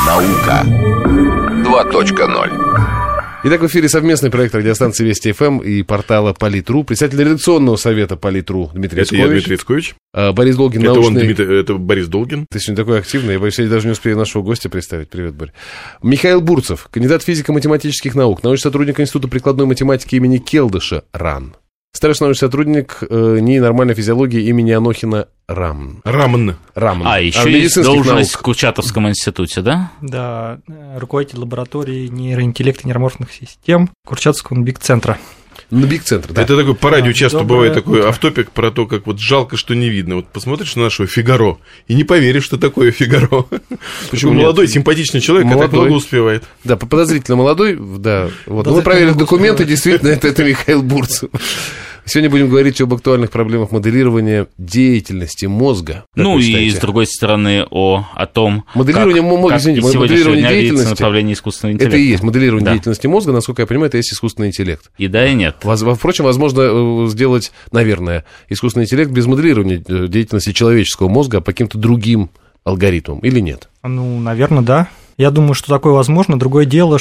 Наука 2.0. Итак, в эфире совместный проект радиостанции Вести ФМ и портала Полит.ру. Председатель редакционного совета Полит.ру Дмитрий Яцкович. Это я, Дмитрий Яцкович. Борис Долгин, это научный... это Борис Долгин. Ты сегодня такой активный, я боюсь, я даже не успею нашего гостя представить. Привет, Борь. Михаил Бурцев, кандидат физико-математических наук, научный сотрудник Института прикладной математики имени Келдыша, РАН. Старший научный сотрудник НИИ нормальной физиологии имени Анохина Рамн. А еще есть должность в Курчатовском институте, да? Да, руководитель лаборатории нейроинтеллекта и нейроморфных систем Курчатовского НБИК-центра. НБИК-центр, да. Это такой по радио часто бывает такой автопик про то, как вот жалко, что не видно. Вот посмотришь на нашего Фигаро и не поверишь, что такое Фигаро. Почему молодой, симпатичный человек, а так много успевает. Да, подозрительно молодой, да. Вот. Мы проверили документы, действительно, это Михаил Бурцев. Сегодня будем говорить об актуальных проблемах моделирования деятельности мозга. Ну и, с другой стороны, о том, моделирование мозга, моделирование деятельности, направление искусственного интеллекта. Это и есть моделирование деятельности мозга, насколько я понимаю, это есть искусственный интеллект. И да, и нет. Впрочем, возможно сделать, наверное, искусственный интеллект без моделирования деятельности человеческого мозга по каким-то другим алгоритмам, или нет? Ну, наверное, да. Я думаю, что такое возможно. Другое дело,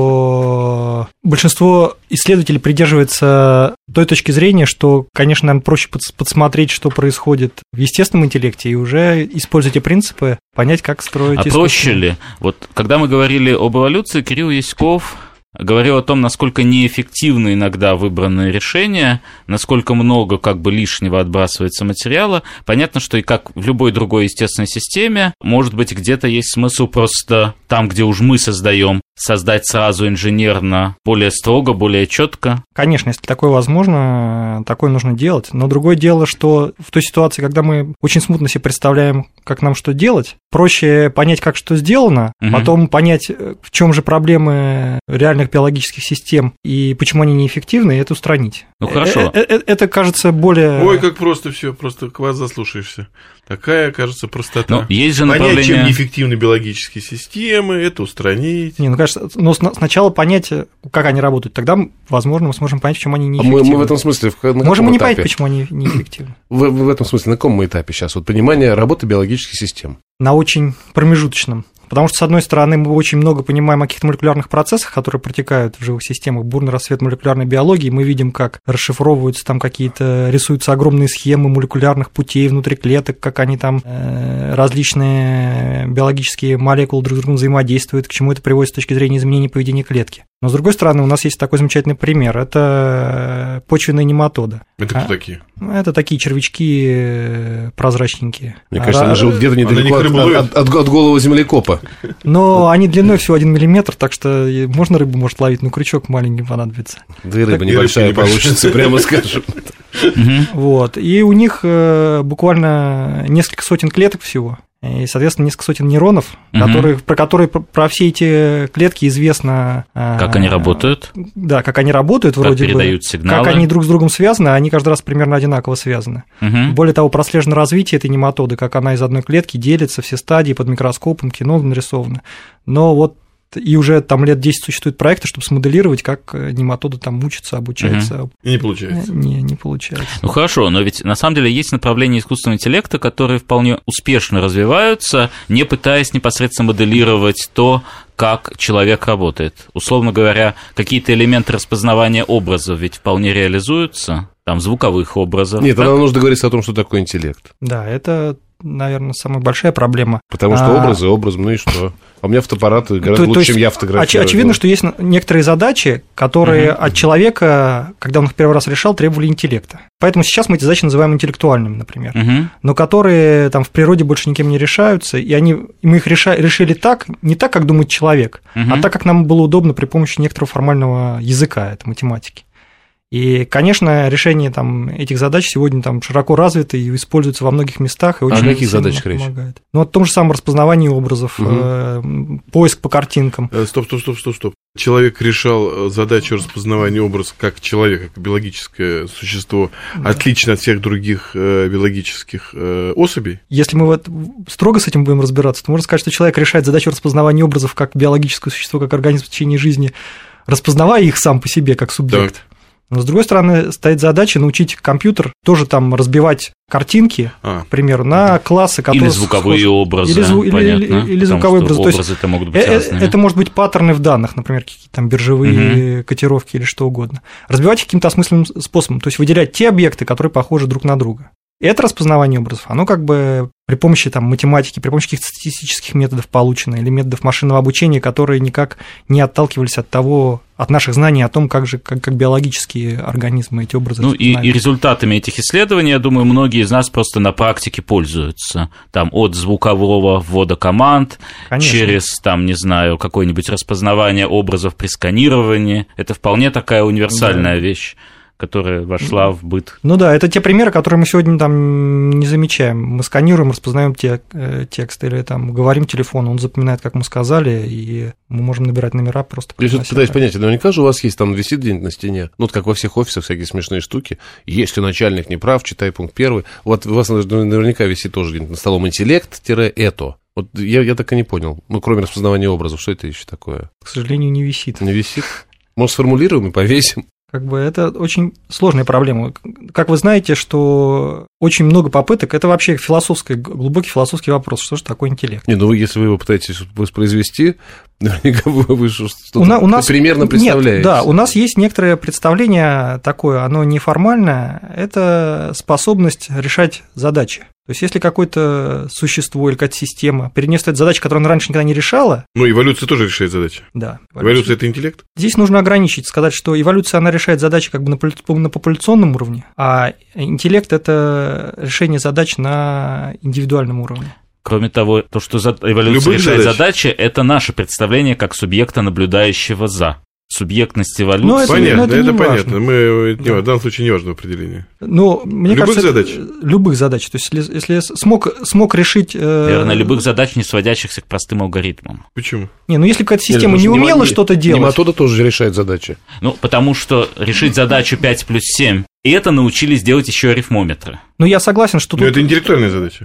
что большинство исследователей придерживается той точки зрения, что, конечно, наверное, проще подсмотреть, что происходит в естественном интеллекте, и уже, используя эти принципы, понять, как строить искусство. А проще ли? Вот когда мы говорили об эволюции, Кирилл Яськов говорил о том, насколько неэффективны иногда выбранные решения, насколько много как бы лишнего отбрасывается материала. Понятно, что и как в любой другой естественной системе, может быть, где-то есть смысл просто там, где уж мы создаем, создать сразу инженерно, более строго, более четко. Конечно, если такое возможно, такое нужно делать. Но другое дело, что в той ситуации, когда мы очень смутно себе представляем, как нам что делать, проще понять, как что сделано, потом понять, в чем же проблемы реальных биологических систем и почему они неэффективны, и это устранить. Ну хорошо. Это кажется более... Ой, как просто все, просто квас заслушаешься. Такая, кажется, простота. Но есть же направление... Понять, чем неэффективны биологические системы, это устранить. Не, ну, кажется, но сначала понять, как они работают, тогда, возможно, мы сможем понять, почему они неэффективны. Мы в этом смысле... Можем и не понять, почему они неэффективны. В этом смысле на каком мы этапе сейчас? Вот понимание работы биологических систем. На очень промежуточном. Потому что, с одной стороны, мы очень много понимаем о каких-то молекулярных процессах, которые протекают в живых системах, бурный расцвет молекулярной биологии, мы видим, как расшифровываются там какие-то, рисуются огромные схемы молекулярных путей внутри клеток, как они там различные биологические молекулы друг с другом взаимодействуют, к чему это приводит с точки зрения изменения поведения клетки. Но, с другой стороны, у нас есть такой замечательный пример – это почвенные нематоды. Это кто такие? Это такие червячки прозрачненькие. Мне кажется, они живут где-то недалеко от голого землекопа. Но они длиной всего 1 миллиметр, так что можно рыбу может ловить, но крючок маленький понадобится. Да и рыба небольшая получится, прямо скажем. Вот. И у них буквально несколько сотен клеток всего. И, соответственно, несколько сотен нейронов, про которые про все эти клетки известно... Как они работают? Да, как они работают, как вроде передают бы. Сигналы. Как они друг с другом связаны, они каждый раз примерно одинаково связаны. Более того, прослежено развитие этой нематоды, как она из одной клетки делится, все стадии под микроскопом, кино нарисовано. Но вот и уже там лет 10 существуют проекты, чтобы смоделировать, как нематода там учится, обучается. И не получается. Не получается. Ну хорошо, но ведь на самом деле есть направления искусственного интеллекта, которые вполне успешно развиваются, не пытаясь непосредственно моделировать то, как человек работает. Условно говоря, какие-то элементы распознавания образов ведь вполне реализуются, там звуковых образов. Нет, тогда нужно говорить о том, что такое интеллект. Да, это, наверное, самая большая проблема. Потому что образы, ну и что? А у меня фотоаппарат гораздо лучше, чем я фотографирую. Очевидно, что есть некоторые задачи, которые от человека, когда он их первый раз решал, требовали интеллекта. Поэтому сейчас мы эти задачи называем интеллектуальными, например, но которые там в природе больше никем не решаются, и мы их решили так, не так, как думает человек, а так, как нам было удобно при помощи некоторого формального языка, это математики. И, конечно, решение там, этих задач сегодня там, широко развито и используется во многих местах. И очень каких задачах речь? Помогает. Ну, о том же самом распознавании образов, поиск по картинкам. Стоп. Человек решал задачу распознавания образов как человек, как биологическое существо, отлично от всех других биологических особей? Если мы строго с этим будем разбираться, то можно сказать, что человек решает задачу распознавания образов как биологическое существо, как организм в течение жизни, распознавая их сам по себе как субъект. Так. Но, с другой стороны, стоит задача научить компьютер тоже там разбивать картинки, к примеру, на классы, которые... Или звуковые образы, или звуковые образы. Образы-то могут быть разными. Это может быть паттерны в данных, например, какие-то там биржевые котировки или что угодно. Разбивать их каким-то осмысленным способом, то есть выделять те объекты, которые похожи друг на друга. Это распознавание образов, оно как бы при помощи там, математики, при помощи каких-то статистических методов получено, или методов машинного обучения, которые никак не отталкивались от наших знаний о том, как биологические организмы эти образы знают. И результатами этих исследований, я думаю, многие из нас просто на практике пользуются. Там от звукового ввода команд, через, там, не знаю, какое-нибудь распознавание образов при сканировании. Это вполне такая универсальная вещь, которая вошла в быт. Ну да, это те примеры, которые мы сегодня там не замечаем. Мы сканируем, распознаем текст или там говорим телефону, он запоминает, как мы сказали, и мы можем набирать номера просто. Я что-то пытаюсь понять, наверняка же у вас есть там висит где-нибудь на стене, ну, как во всех офисах всякие смешные штуки. Если начальник не прав, читай пункт 1. Вот у вас наверняка висит тоже где-нибудь на столом интеллект-это. Вот я так и не понял. Ну, кроме распознавания образов, что это еще такое? К сожалению, не висит. Не висит? Может, сформулируем и повесим? Как бы это очень сложная проблема. Как вы знаете, что очень много попыток, это вообще глубокий философский вопрос, что же такое интеллект. Не, ну если вы его пытаетесь воспроизвести, наверняка вы что-то примерно представляете. Нет, да, у нас есть некоторое представление такое, оно неформальное, это способность решать задачи. То есть, если какое-то существо или какая-то система перенесет эту задачу, которую она раньше никогда не решала... Ну, эволюция тоже решает задачи. Да. Эволюция – это интеллект? Здесь нужно ограничить, сказать, что эволюция, она решает задачи как бы на популяционном уровне, а интеллект – это решение задач на индивидуальном уровне. Кроме того, то, что эволюция решает задачи, это наше представление как субъекта, наблюдающего за. Субъектность эволюции. Это понятно. В данном случае не важно определение. Мне кажется, задач? Любых задач. То есть, если смог решить... Наверное, любых задач, не сводящихся к простым алгоритмам. Почему? Если какая-то система не умела что-то делать... Нематода тоже решает задачи. Потому что решить задачу 5 плюс 7, и это научились делать еще арифмометры. Я согласен, что тут... это интеллектуальная задача.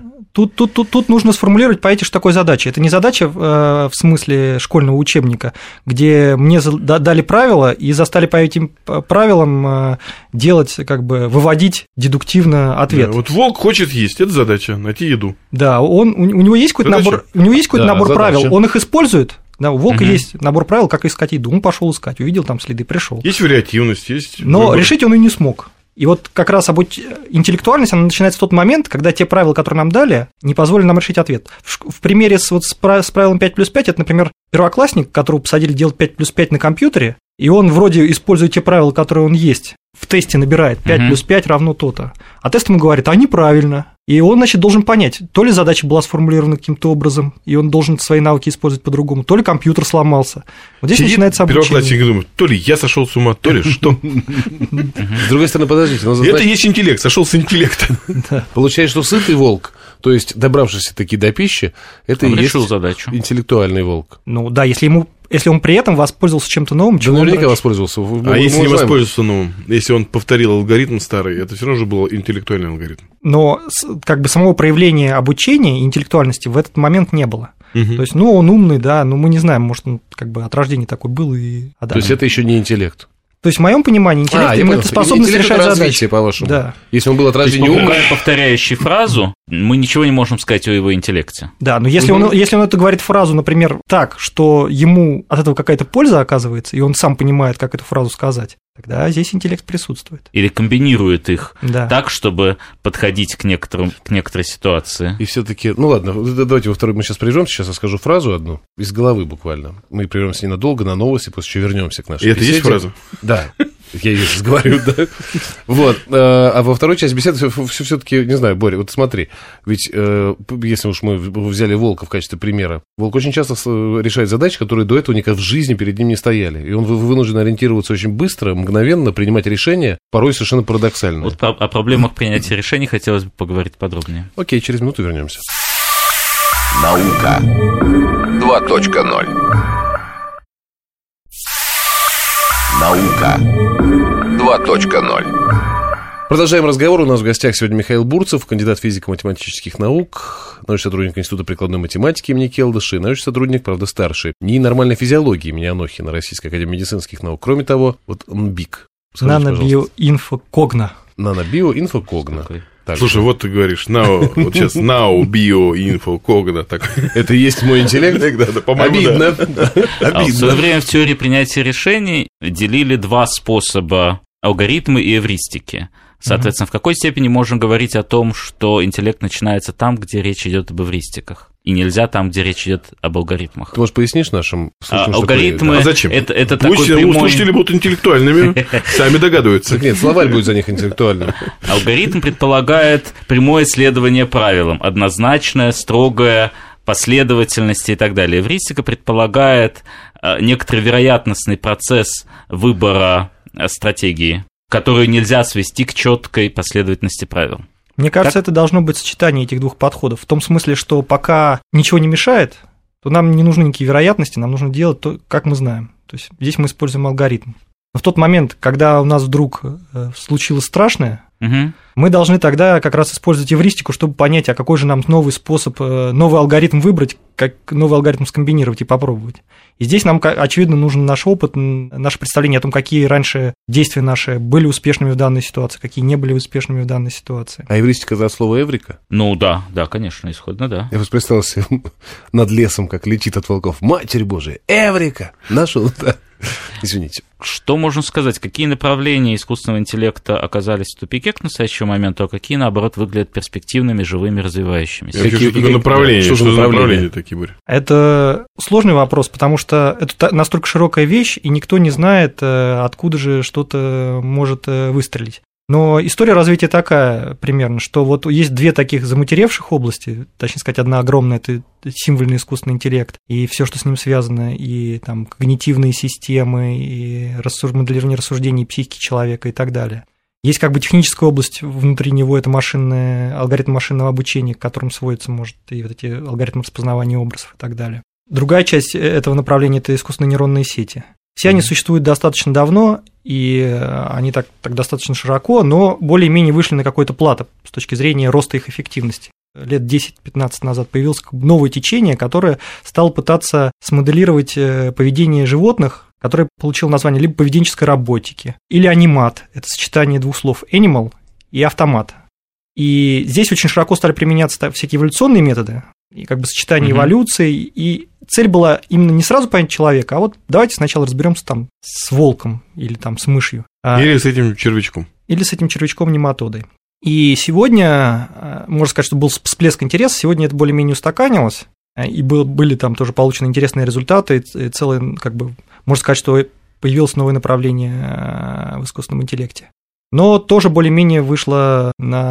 Тут нужно сформулировать, понимаете, что такое задача. Это не задача в смысле школьного учебника, где мне дали правила и заставили по этим правилам делать, выводить дедуктивно ответ. Да, вот волк хочет есть, это задача, найти еду. Да, у него есть какой-то набор правил, он их использует. Да, у волка есть набор правил, как искать еду. Он пошел искать, увидел там следы, пришел. Есть вариативность, есть. Но решить он и не смог. И вот как раз интеллектуальность, она начинается в тот момент, когда те правила, которые нам дали, не позволили нам решить ответ. В примере с правилом 5 плюс 5, это, например, первоклассник, которого посадили делать 5 плюс 5 на компьютере, и он вроде использует те правила, которые он есть, в тесте набирает 5 плюс 5 равно то-то. А тест ему говорит, неправильно. И он, должен понять, то ли задача была сформулирована каким-то образом, и он должен свои навыки использовать по-другому, то ли компьютер сломался. Вот здесь начинается обучение. Первоклассник думает, то ли я сошел с ума, то ли что. С другой стороны, подождите. Это есть интеллект, сошел с интеллекта. Получается, что сытый волк, то есть добравшийся таки до пищи, это и есть задачу. Интеллектуальный волк. Да, если он при этом воспользовался чем-то новым, чего наверняка воспользовался. Если не воспользовался новым, если он повторил алгоритм старый, это все равно же был интеллектуальный алгоритм. Но самого проявления обучения и интеллектуальности в этот момент не было. То есть, он умный, да, но мы не знаем, может, он от рождения такой был. То есть, это еще не интеллект. То есть, в моем понимании, интеллект – это способность решать задачи. По-вашему. Да. Если он был от рождения умный. Повторяющий фразу, мы ничего не можем сказать о его интеллекте. Да, но если он это говорит фразу, например, так, что ему от этого какая-то польза оказывается, и он сам понимает, как эту фразу сказать, тогда здесь интеллект присутствует. Или комбинирует их так, чтобы подходить к некоторой ситуации. И все-таки, ладно, давайте во второй мы сейчас прервемся, сейчас я скажу фразу одну, из головы буквально. Мы прервемся ненадолго на новости, после чего вернемся к нашей беседе. И это есть фраза? Да. Я ее сейчас говорю, да. Вот. А во второй части беседы все-таки, не знаю, Боря, вот смотри, ведь если уж мы взяли волка в качестве примера, волк очень часто решает задачи, которые до этого никогда в жизни перед ним не стояли. И он вынужден ориентироваться очень быстро, мгновенно, принимать решения, порой совершенно парадоксально. Вот о проблемах принятия решений хотелось бы поговорить подробнее. Окей, через минуту вернемся. Наука 2.0. Наука 2.0. Продолжаем разговор. У нас в гостях сегодня Михаил Бурцев, кандидат физико-математических наук, научный сотрудник Института прикладной математики имени Келдыша и научный сотрудник, правда, старший, НИИ нормальной физиологии имени Анохина Российской академии медицинских наук. Кроме того, МБИК. Нанобиоинфокогно. Нанобиоинфокогно. Слушай, вот ты говоришь, вот сейчас биоинфокогно. Это и есть мой интеллект? Обидно. В свое время в теории принятия решений делили два способа: алгоритмы и эвристики. Соответственно, в какой степени можно говорить о том, что интеллект начинается там, где речь идет об эвристиках, и нельзя там, где речь идет об алгоритмах? Ты, может, пояснишь нашим слушателям? Алгоритмы... А зачем? Это Пусть такой прямой... слушатели будут интеллектуальными, сами догадываются. Так нет, словарь будет за них интеллектуальным. Алгоритм предполагает прямое следование правилам, однозначное, строгое, последовательности и так далее. Эвристика предполагает некоторый вероятностный процесс выбора стратегии, которую нельзя свести к четкой последовательности правил. Мне кажется, это должно быть сочетание этих двух подходов. В том смысле, что пока ничего не мешает, то нам не нужны никакие вероятности, нам нужно делать то, как мы знаем. То есть здесь мы используем алгоритм. Но в тот момент, когда у нас вдруг случилось страшное, мы должны тогда как раз использовать эвристику, чтобы понять, а какой же нам новый способ, новый алгоритм выбрать, как новый алгоритм скомбинировать и попробовать. И здесь нам, очевидно, нужен наш опыт, наше представление о том, какие раньше действия наши были успешными в данной ситуации, какие не были успешными в данной ситуации. А эвристика за слово «эврика»? Ну да, конечно, исходно, да. Я просто представил себе над лесом, как летит от волков: «Матерь Божия, эврика!» Нашел, да. Извините. Что можно сказать? Какие направления искусственного интеллекта оказались в тупике к настоящему моменту, а какие, наоборот, выглядят перспективными, живыми, развивающимися? Что такое направление? Что за направления такие, Боря? Это сложный вопрос, потому что это настолько широкая вещь, и никто не знает, откуда же что-то может выстрелить. Но история развития такая примерно, что вот есть две таких заматеревших области, точнее сказать, одна огромная – это символьный искусственный интеллект, и все, что с ним связано, и там когнитивные системы, и моделирование рассуждений психики человека и так далее. Есть как бы техническая область, внутри него это алгоритм машинного обучения, к которым сводятся, может, и вот эти алгоритмы распознавания образов и так далее. Другая часть этого направления – это искусственные нейронные сети. Все они существуют достаточно давно, и они так достаточно широко, но более-менее вышли на какой-то плато с точки зрения роста их эффективности. Лет 10-15 назад появилось новое течение, которое стало пытаться смоделировать поведение животных, которое получило название либо поведенческой роботики, или анимат. Это сочетание двух слов animal и автомат. И здесь очень широко стали применяться всякие эволюционные методы, и как бы сочетание эволюции, и цель была именно не сразу понять человека, а вот давайте сначала разберемся там с волком или там с мышью. Или с этим червячком. Или с этим червячком-нематодой. И сегодня, можно сказать, что был всплеск интереса, сегодня это более-менее устаканилось, и были там тоже получены интересные результаты, и целое, как бы, можно сказать, что появилось новое направление в искусственном интеллекте. Но тоже более-менее вышло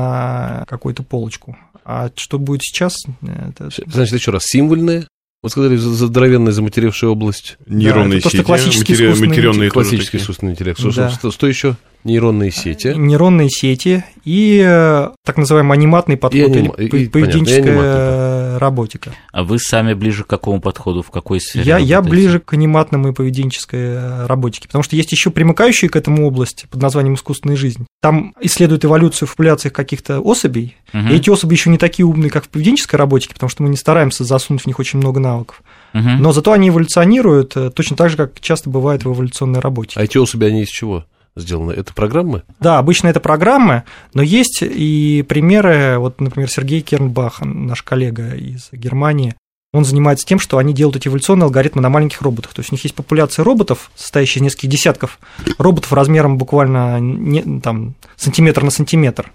на какую-то полочку. А что будет сейчас? Значит, еще раз, символьные, вы сказали, здоровенная заматеревшая область. Нейронные сети, матеренные классический искусственный интеллект. Что еще? Нейронные сети. Нейронные сети и так называемый аниматный подход, или поведенческая роботика. А вы сами ближе к какому подходу, в какой сфере? Я ближе к аниматному и поведенческой роботике, потому что есть еще примыкающие к этому области под названием искусственная жизнь. Там исследуют эволюцию в популяциях каких-то особей, и эти особи еще не такие умные, как в поведенческой роботике, потому что мы не стараемся засунуть в них очень много навыков. Но зато они эволюционируют точно так же, как часто бывает в эволюционной роботике. А эти особи, они из чего сделаны? Это программы? Да, обычно это программы, но есть и примеры, вот, например, Сергей Кернбах, наш коллега из Германии, он занимается тем, что они делают эти эволюционные алгоритмы на маленьких роботах. То есть у них есть популяция роботов, состоящая из нескольких десятков роботов размером буквально там, сантиметр на сантиметр.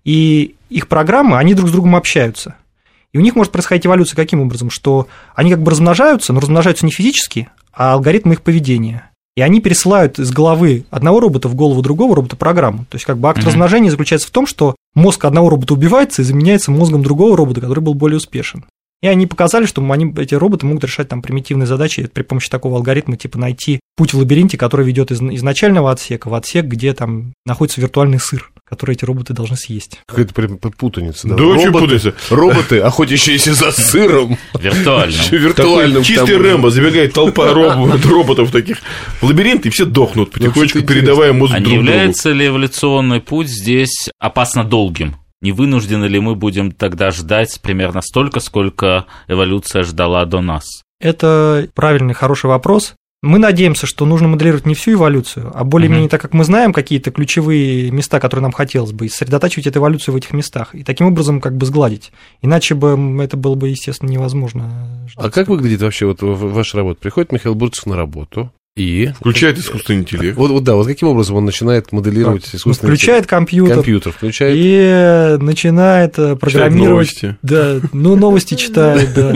И их программы, они друг с другом общаются. И у них может происходить эволюция каким образом? Что они как бы размножаются, но размножаются не физически, а алгоритмы их поведения. И они пересылают из головы одного робота в голову другого робота программу. То есть как бы акт размножения заключается в том, что мозг одного робота убивается и заменяется мозгом другого робота, который был более успешен. И они показали, что эти роботы могут решать там примитивные задачи при помощи такого алгоритма, типа найти путь в лабиринте, который ведет из начального отсека в отсек, где там находится виртуальный сыр, который эти роботы должны съесть. Какая-то путаница. Да, очень путаница. Роботы, охотящиеся за сыром. Виртуальным. Чистый Рэмбо, забегает толпа роботов таких в лабиринт, и все дохнут, потихонечку передавая мозг друг другу. А не является ли эволюционный путь здесь опасно долгим? Не вынуждены ли мы будем тогда ждать примерно столько, сколько эволюция ждала до нас? Это правильный, хороший вопрос. Мы надеемся, что нужно моделировать не всю эволюцию, а более-менее, так как мы знаем какие-то ключевые места, которые нам хотелось бы, и сосредотачивать эту эволюцию в этих местах, и таким образом как бы сгладить. Иначе бы это было бы, естественно, невозможно. А как выглядит вообще вот ваша работа? Приходит Михаил Бурцев на работу и... Включает искусственный интеллект. Вот каким образом он начинает моделировать искусственный интеллект? Включает компьютер включает... и начинает программировать... Читает новости. Да, новости читает, да.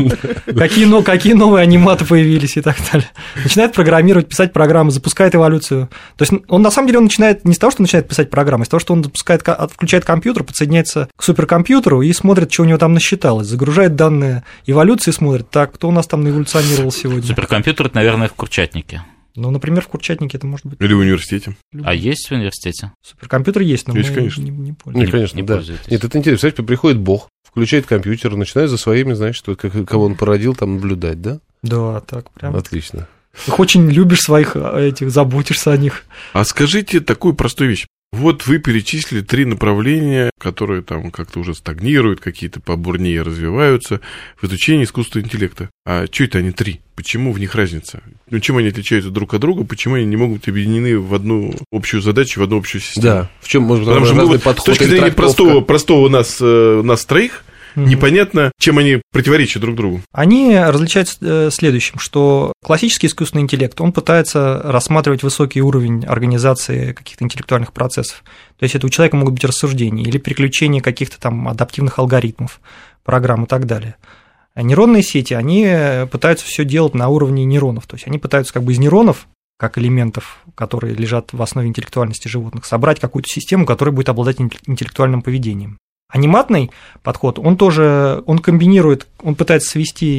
Какие новые аниматы появились и так далее. Начинает программировать, писать программы, запускает эволюцию. То есть он на самом деле он начинает не с того, что начинает писать программы, а с того, что он включает компьютер, подсоединяется к суперкомпьютеру и смотрит, что у него там насчиталось, загружает данные эволюции, смотрит, так, кто у нас там наэволюционировал сегодня. Суперкомпьютер, это, наверное, в Курчатнике. Ну, например, в Курчатнике это может быть. Или в университете. А есть в университете? Суперкомпьютер есть, но есть, мы конечно. не пользуемся. Конечно, не да. пользуетесь. Нет, это интересно. Кстати, приходит Бог, включает компьютер, начинает за своими, значит, кого он породил, там наблюдать, да? Да, так прям. Отлично. Их очень любишь своих этих, заботишься о них. А скажите такую простую вещь. Вот вы перечислили 3 направления, которые там как-то уже стагнируют, какие-то побурнее развиваются в изучении искусственного интеллекта. А что это они 3? Почему в них разница? Ну, чем они отличаются друг от друга? Почему они не могут быть объединены в одну общую задачу, в одну общую систему? Да. В чем может быть Потому что разный с подход точки или зрения трактовка? простого нас троих, непонятно, чем они противоречат друг другу. Они различаются следующим, что классический искусственный интеллект, он пытается рассматривать высокий уровень организации каких-то интеллектуальных процессов. То есть это у человека могут быть рассуждения или переключения каких-то там адаптивных алгоритмов, программ и так далее. А нейронные сети, они пытаются все делать на уровне нейронов. То есть они пытаются как бы из нейронов, как элементов, которые лежат в основе интеллектуальности животных, собрать какую-то систему, которая будет обладать интеллектуальным поведением. Аниматный подход, он комбинирует, он пытается свести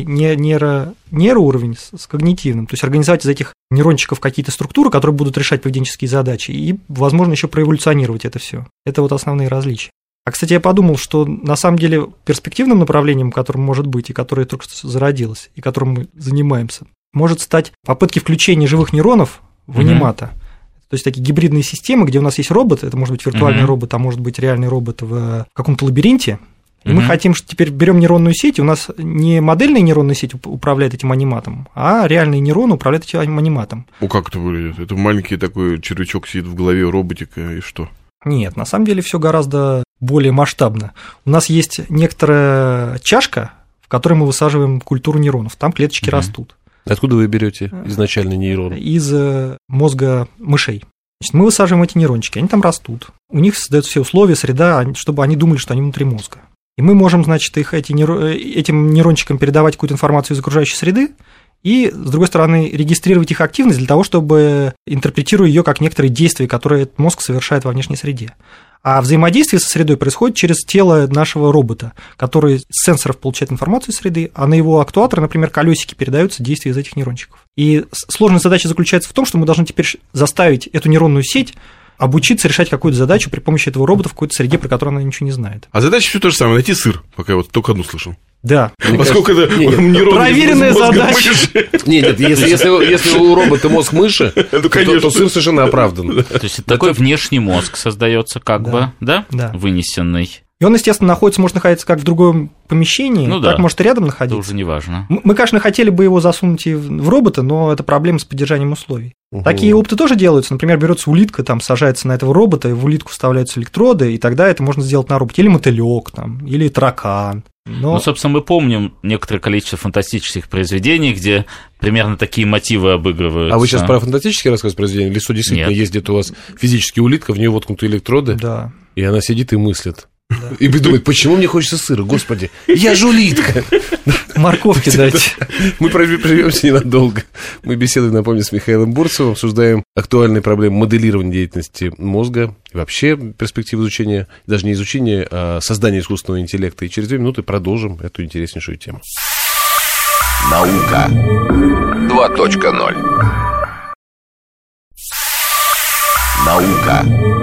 нейроуровень с когнитивным, то есть организовать из этих нейрончиков какие-то структуры, которые будут решать поведенческие задачи, и, возможно, еще проэволюционировать это все. Это вот основные различия. А, кстати, я подумал, что на самом деле перспективным направлением, которым может быть, и которое только что зародилось, и которым мы занимаемся, может стать попытки включения живых нейронов в анимата. То есть такие гибридные системы, где у нас есть робот, это может быть виртуальный робот, а может быть реальный робот в каком-то лабиринте. И мы хотим, что теперь берем нейронную сеть, и у нас не модельная нейронная сеть управляет этим аниматом, а реальные нейроны управляют этим аниматом. Ну, как это выглядит? Это маленький такой червячок сидит в голове роботика, и что? Нет, на самом деле все гораздо более масштабно. У нас есть некоторая чашка, в которой мы высаживаем культуру нейронов, там клеточки растут. Откуда вы берете изначально нейроны? Из мозга мышей. Значит, мы высаживаем эти нейрончики, они там растут. У них создаются все условия, среда, чтобы они думали, что они внутри мозга. И мы можем, значит, этим нейрончикам передавать какую-то информацию из окружающей среды и, с другой стороны, регистрировать их активность для того, чтобы интерпретируя ее как некоторые действия, которые этот мозг совершает во внешней среде. А взаимодействие со средой происходит через тело нашего робота, который с сенсоров получает информацию из среды, а на его актуаторы, например, колесики, передаются действия из этих нейрончиков. И сложная задача заключается в том, что мы должны теперь заставить эту нейронную сеть обучиться решать какую-то задачу при помощи этого робота в какой-то среде, про которую она ничего не знает. А задача все то же самое, найти сыр, пока я вот только одну слышал. Да. Поскольку это проверенная задача. Нет, если у робота мозг мыши, то сыр совершенно оправдан. То есть это такой внешний мозг создается, как бы, да? Да. Вынесенный. И он, естественно, может находиться как в другом помещении, так может и рядом находиться. Это уже не важно. Мы, конечно, хотели бы его засунуть и в робота, но это проблема с поддержанием условий. Такие опыты тоже делаются. Например, берется улитка, там сажается на этого робота, и в улитку вставляются электроды, и тогда это можно сделать на роботе. Или мотылек, там, или таракан. Ну, собственно, мы помним некоторое количество фантастических произведений, где примерно такие мотивы обыгрываются. А вы сейчас про фантастический рассказ произведения? Или что действительно есть где-то у вас физически улитка, в нее воткнуты электроды, да. И она сидит и мыслит. Да. И думает, почему мне хочется сыра, господи, я же улитка. Морковки дайте. Мы прервемся ненадолго. Мы беседуем, напомню, с Михаилом Бурцевым, обсуждаем актуальные проблемы моделирования деятельности мозга, и вообще перспективы изучения, даже не изучения, а создания искусственного интеллекта. И через 2 минуты продолжим эту интереснейшую тему. Наука 2.0. Наука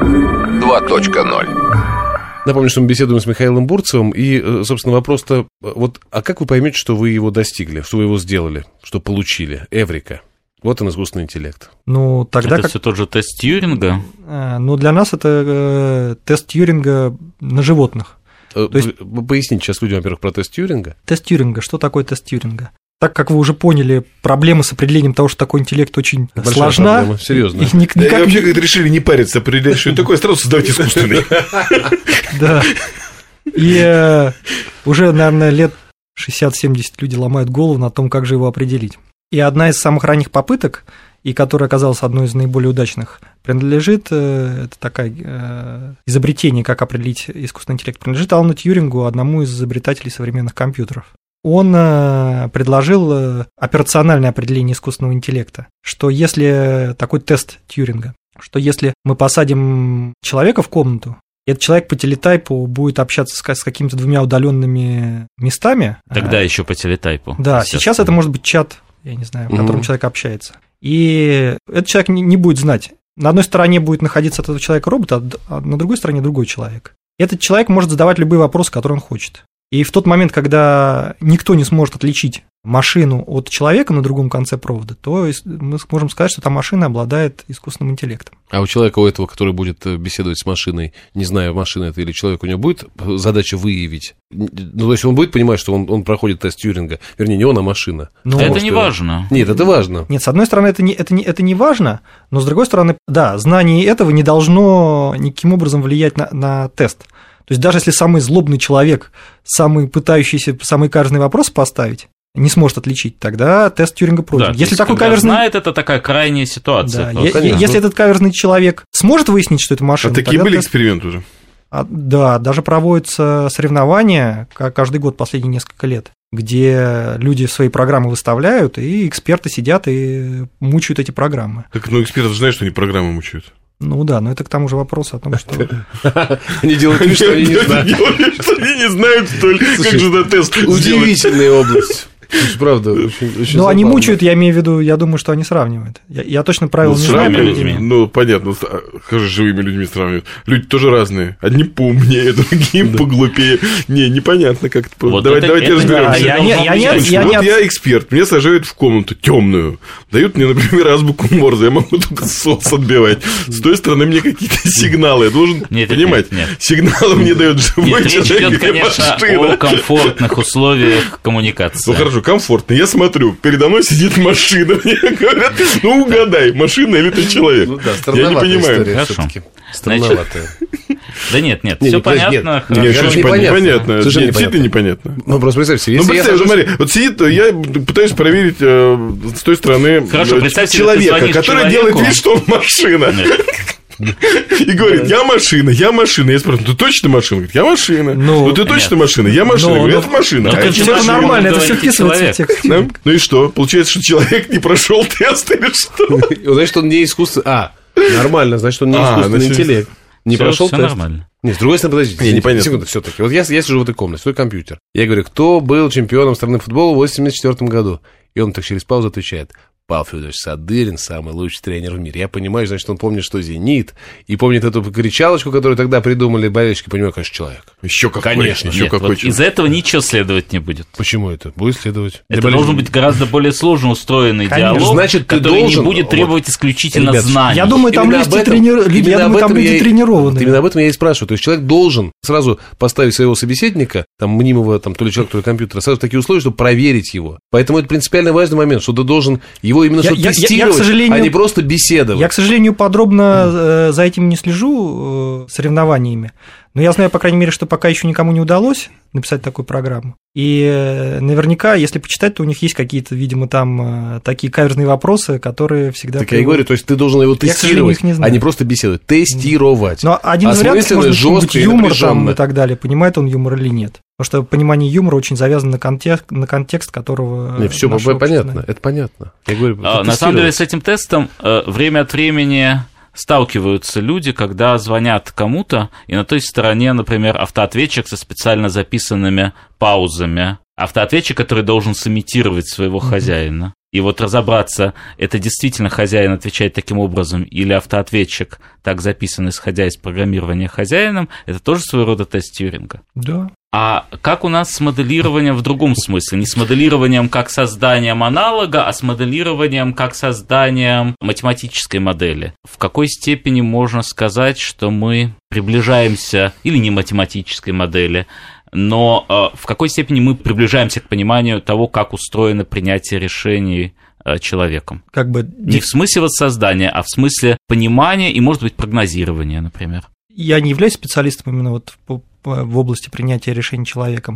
2.0. Напомню, что мы беседуем с Михаилом Бурцевым, и, собственно, вопрос-то, вот, а как вы поймете, что вы его достигли, что вы его сделали, что получили? Эврика. Вот он, искусственный интеллект. Ну, тогда это все тот же тест Тьюринга? Ну, для нас это тест Тьюринга на животных. То есть... Поясните сейчас людям, во-первых, про тест Тьюринга. Тест Тьюринга. Что такое тест Тьюринга? Так как вы уже поняли, проблема с определением того, что такой интеллект, очень Большая сложна. проблема, серьезно. И вообще как-то решили не париться, определять, что это такое, сразу создавать искусственный. Да. И уже, наверное, лет 60-70 люди ломают голову на том, как же его определить. И одна из самых ранних попыток, и которая оказалась одной из наиболее удачных, принадлежит, это такое изобретение, как определить искусственный интеллект, принадлежит Алану Тьюрингу, одному из изобретателей современных компьютеров. Он предложил операциональное определение искусственного интеллекта, что если такой тест Тьюринга, что если мы посадим человека в комнату, этот человек по телетайпу будет общаться с какими-то двумя удаленными местами. Тогда еще по телетайпу. Да, сейчас это может быть чат, я не знаю, в котором человек общается. И этот человек не будет знать. На одной стороне будет находиться от этого человека робот, а на другой стороне другой человек. Этот человек может задавать любые вопросы, которые он хочет. И в тот момент, когда никто не сможет отличить машину от человека на другом конце провода, то мы можем сказать, что та машина обладает искусственным интеллектом. А у человека, у этого, который будет беседовать с машиной, не зная, машина это или человек, у него будет задача выявить? Ну, то есть он будет понимать, что он проходит тест Тьюринга, вернее, не он, а машина. Но это не важно. Нет, это важно. Нет, с одной стороны, это не важно, но с другой стороны, да, знание этого не должно никаким образом влиять на тест. То есть даже если самый злобный человек, самый пытающийся самый каверзный вопрос поставить, не сможет отличить, тогда тест Тьюринга пройден. Да, если такой каверзный... знает, это такая крайняя ситуация. Да, если этот каверзный человек сможет выяснить, что это машина... А такие были эксперименты уже? Да, даже проводятся соревнования каждый год последние несколько лет, где люди свои программы выставляют, и эксперты сидят и мучают эти программы. Так, ну, эксперты знают, что они программы мучают. Ну да, но это к тому же вопрос о том, что... Они делают вид, что они не знают. Что они не знают, что ли, как же на тест сделать. Удивительная область. Правда, очень Ну, они забавно. мучают, я имею в виду, я думаю, что они сравнивают. Я точно правил не знаю. людьми. Ну, понятно, как же живыми людьми сравнивают. Люди тоже разные. Одни поумнее, другие поглупее. Непонятно как это. Вот Давайте это разберемся. Вот я эксперт, меня сажают в комнату темную, дают мне, например, азбуку Морзе, я могу только сос отбивать. С той стороны мне какие-то сигналы, я должен понимать. Сигналы мне дает живой Речь идет, человек или конечно, машина. о комфортных условиях коммуникации. Ну хорошо, комфортно. Я смотрю, передо мной сидит машина. Мне говорят, ну угадай, машина или ты человек. Ну да, Я не странноватая понимаю. история Хорошо. всё-таки. Странноватая. Да нет, Не, все подожди, понятно. нет. Нет, Хорошо. очень Непонятно. непонятно. Совершенно Действительно непонятно. Ну, просто представь себе, Ну, если я представь, сажусь- смотри, вот сидит, я пытаюсь проверить с той стороны Хорошо, представь себе, ты человека, звонишь который человеку. делает вид, что он машина. И говорит, я машина. Я спрашиваю, ты точно машина? Говорит, я машина. Ну, Ну, ты точно машина? Я машина. Говорю, это машина. Ну, А ты это же Это машина, нормально, это все говорите, вписывается в человек. текст. да? Ну и что? Получается, что человек не прошел тест или что? Значит, он не искусственный... нормально, значит, он не искусственный значит, интеллект. Не прошел Всё тест. нормально. Нет, с другой стороны, подождите. Не, непонятно. Секунду, все-таки. Вот я сижу в этой комнате, свой компьютер. Я говорю, кто был чемпионом страны футбола в 1984 году? И он так через паузу отвечает: Павел Федорович Садырин, самый лучший тренер в мире. Я понимаю, значит, он помнит, что «Зенит», и помнит эту кричалочку, которую тогда придумали болельщики. Понимаю, конечно, человек. Еще какой. Конечно. Еще Нет, какой вот человек. из этого ничего следовать не будет. Почему это? Будет следовать. Это должен быть гораздо более сложно устроенный Конечно. диалог, Значит, ты который должен- не будет требовать исключительно Ребят, знаний. Я думаю, там Именно есть об этом- именно об этом я и- тренированные. Именно об этом я и спрашиваю. То есть человек должен сразу поставить своего собеседника, там, мнимого, там, то ли человека, то ли компьютера, сразу в такие условия, чтобы проверить его. Поэтому это принципиально важный момент, что ты должен его именно что тестировать, к сожалению, а не просто беседовать. Я, к сожалению, подробно за этим не слежу, соревнованиями. Но я знаю, по крайней мере, что пока еще никому не удалось написать такую программу. И наверняка, если почитать, то у них есть какие-то, видимо, там такие каверзные вопросы, которые всегда... Так я и говорю, то есть ты должен его к сожалению, тестировать, их не знаю. а не просто беседовать. Тестировать. Но один из вариантов Осмысленно, может быть жестко и юмор там напряженно. и так далее, понимает он юмор или нет. Потому что понимание юмора очень завязано на контекст, которого... Не, все наше общество понятно, знает. это понятно. Я говорю, На самом деле с этим тестом время от времени сталкиваются люди, когда звонят кому-то, и на той стороне, например, автоответчик со специально записанными паузами. Автоответчик, который должен сымитировать своего хозяина. И вот разобраться, это действительно хозяин отвечает таким образом, или автоответчик так записан, исходя из программирования хозяином, это тоже своего рода тест Тьюринга. Да. А как у нас с моделированием в другом смысле? Не с моделированием как созданием аналога, а с моделированием как созданием математической модели. В какой степени можно сказать, что мы приближаемся, или не математической модели, но в какой степени мы приближаемся к пониманию того, как устроено принятие решений человеком? Как бы... Не в смысле воссоздания, а в смысле понимания и, может быть, прогнозирования, например. Я не являюсь специалистом именно вот в области принятия решений человеком,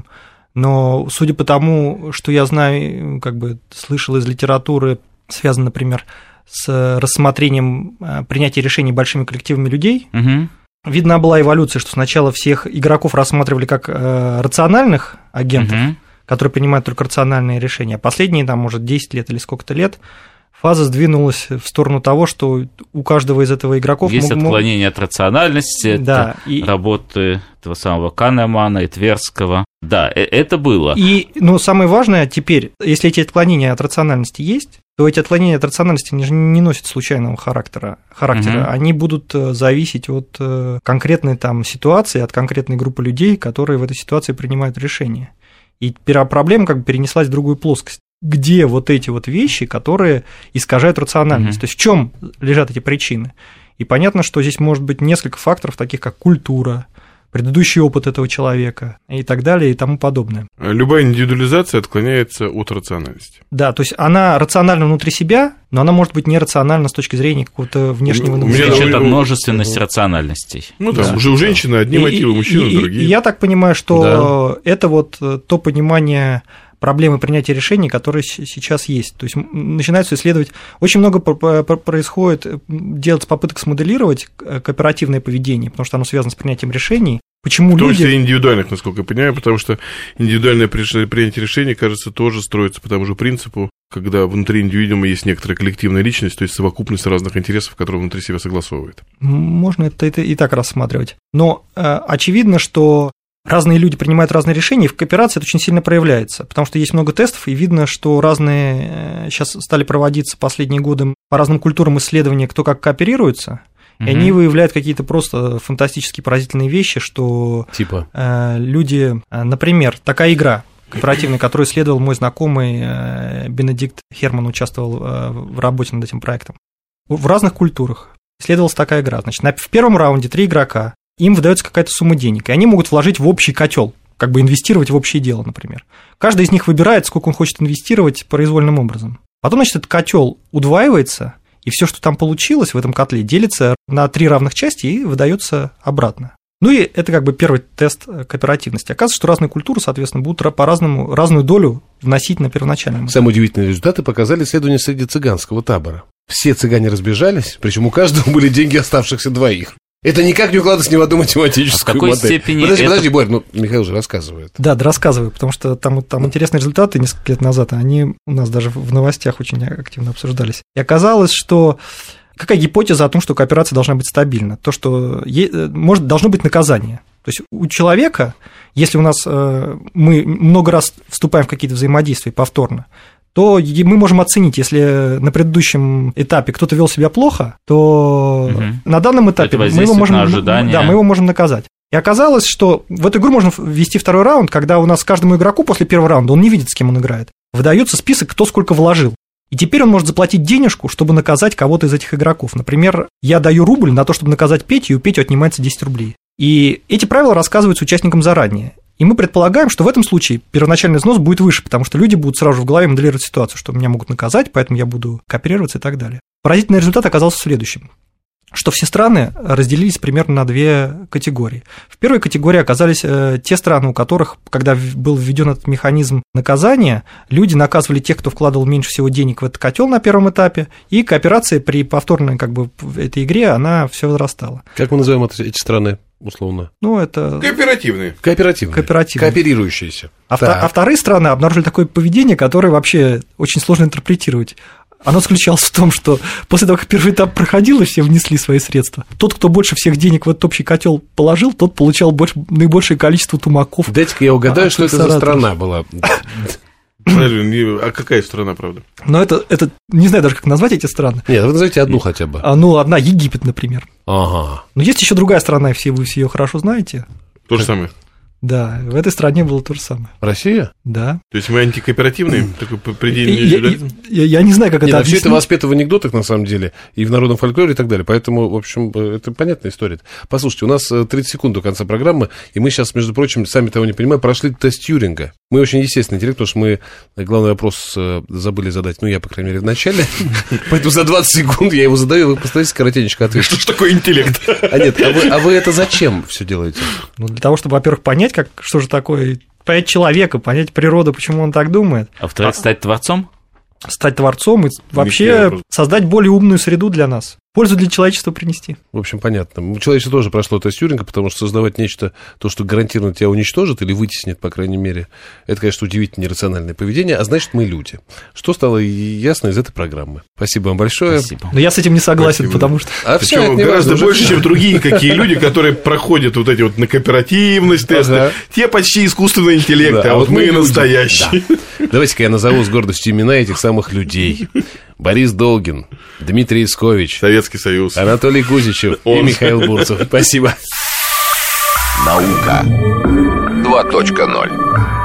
но судя по тому, что я знаю, как бы слышал из литературы, связано, например, с рассмотрением принятия решений большими коллективами людей, видна была эволюция, что сначала всех игроков рассматривали как рациональных агентов, которые принимают только рациональные решения, а последние, там, может, 10 лет или сколько-то лет, фаза сдвинулась в сторону того, что у каждого из этого игроков... Есть отклонение от рациональности, да, это работы этого самого Канемана и Тверского. Да, это было. Но самое важное теперь, если эти отклонения от рациональности есть, то эти отклонения от рациональности не носят случайного характера. Они будут зависеть от конкретной там ситуации, от конкретной группы людей, которые в этой ситуации принимают решения. И проблема как бы перенеслась в другую плоскость. Где вот эти вот вещи, которые искажают рациональность? То есть в чем лежат эти причины? И понятно, что здесь может быть несколько факторов, таких как культура, предыдущий опыт этого человека и так далее и тому подобное. Любая индивидуализация отклоняется от рациональности. Да, то есть она рациональна внутри себя, но она может быть нерациональна с точки зрения какого-то внешнего наблюдения. Речь идет о множественности рациональностей. Ну да, уже у женщины одни мотивы, у мужчин другие. И я так понимаю, что это вот то понимание проблемы принятия решений, которые сейчас есть. То есть начинаются исследовать. Очень много происходит, делать попыток смоделировать кооперативное поведение, потому что оно связано с принятием решений. Почему в том числе люди... индивидуальных, насколько я понимаю, потому что индивидуальное принятие решений, кажется, тоже строится по тому же принципу, когда внутри индивидуума есть некоторая коллективная личность, то есть совокупность разных интересов, которые внутри себя согласовывает. Можно это и так рассматривать. Но очевидно, что разные люди принимают разные решения, и в кооперации это очень сильно проявляется, потому что есть много тестов, и видно, что разные сейчас стали проводиться последние годы по разным культурам исследования, кто как кооперируется, и они выявляют какие-то просто фантастически поразительные вещи, что типа люди, например, такая игра кооперативная, которую исследовал мой знакомый Бенедикт Херман, участвовал в работе над этим проектом. В разных культурах исследовалась такая игра. Значит, в первом раунде 3 игрока, им выдается какая-то сумма денег, и они могут вложить в общий котел, как бы инвестировать в общее дело, например. Каждый из них выбирает, сколько он хочет инвестировать произвольным образом. Потом, значит, этот котел удваивается, и все, что там получилось в этом котле, делится на 3 равных части и выдается обратно. Ну и это как бы первый тест кооперативности. Оказывается, что разные культуры, соответственно, будут по-разному разную долю вносить на первоначальном этапе. Самые удивительные результаты показали исследования среди цыганского табора. Все цыгане разбежались, причем у каждого были деньги оставшихся 2. Это никак не укладывается ни в одну математическую модель. В какой степени Подожди, Борь, Михаил же рассказывает. Да, рассказываю, потому что там интересные результаты несколько лет назад, они у нас даже в новостях очень активно обсуждались. И оказалось, что какая гипотеза о том, что кооперация должна быть стабильна? То, что должно быть наказание. То есть у человека, если у нас мы много раз вступаем в какие-то взаимодействия повторно, то мы можем оценить, если на предыдущем этапе кто-то вел себя плохо, то на данном этапе мы его можем наказать. И оказалось, что в эту игру можно ввести второй раунд, когда у нас каждому игроку после первого раунда, он не видит, с кем он играет, выдается список, кто сколько вложил. И теперь он может заплатить денежку, чтобы наказать кого-то из этих игроков. Например, я даю рубль на то, чтобы наказать Петю, и у Пети отнимается 10 рублей. И эти правила рассказываются участникам заранее. И мы предполагаем, что в этом случае первоначальный взнос будет выше, потому что люди будут сразу же в голове моделировать ситуацию, что меня могут наказать, поэтому я буду кооперироваться и так далее. Поразительный результат оказался в следующем, что все страны разделились примерно на 2 категории. В первой категории оказались те страны, у которых, когда был введен этот механизм наказания, люди наказывали тех, кто вкладывал меньше всего денег в этот котел на первом этапе, и кооперация при повторной этой игре, она все возрастала. Как мы называем эти страны? Условно. Ну, это... Кооперативные. Кооперирующиеся. А вторые страны обнаружили такое поведение, которое вообще очень сложно интерпретировать. Оно заключалось в том, что после того, как первый этап проходил, и все внесли свои средства, тот, кто больше всех денег в этот общий котел положил, тот получал наибольшее количество тумаков. Дайте-ка я угадаю, что это за страна была. А какая страна, правда? Но это не знаю даже, как назвать эти страны. Нет, вы назовите одну хотя бы. Одна, Египет, например. Ага. Но есть еще другая страна, и все вы ее хорошо знаете. То же самое. Да, в этой стране было то же самое. Россия? Да. То есть мы антикооперативные? Такой предельный индивидуализм? Я не знаю, как это Вообще это объяснить. воспето в анекдотах, на самом деле, и в народном фольклоре и так далее. Поэтому, в общем, это понятная история. Послушайте, у нас 30 секунд до конца программы, и мы сейчас, между прочим, сами того не понимаем, прошли тест Тьюринга. Мы очень естественный интеллект, потому что мы главный вопрос забыли задать, я, по крайней мере, в начале. Поэтому за 20 секунд я его задаю, вы постарайтесь коротенько ответить. Что ж такое интеллект? Нет, а вы это зачем все делаете? Ну, для того, чтобы, во-первых, понять, что же такое, понять человека, понять природу, почему он так думает. А во-вторых, стать творцом? Стать творцом и вообще создать более умную среду для нас. Пользу для человечества принести. В общем, понятно. Человечество тоже прошло тест Тьюринга, потому что создавать нечто, то, что гарантированно тебя уничтожит или вытеснит, по крайней мере, это, конечно, удивительно нерациональное поведение, а значит, мы люди. Что стало ясно из этой программы. Спасибо вам большое. Спасибо. Но я с этим не согласен, Спасибо. потому что... Причем гораздо больше, чем другие какие люди, которые проходят вот эти вот на кооперативность тесты. Те почти искусственный интеллект, Да, а вот мы люди. настоящие. Да. Давайте-ка я назову с гордостью имена этих самых людей. Борис Долгин, Дмитрий Искович, Советский Союз. Анатолий Кузичев и Михаил Бурцев. Спасибо. Наука 2.0.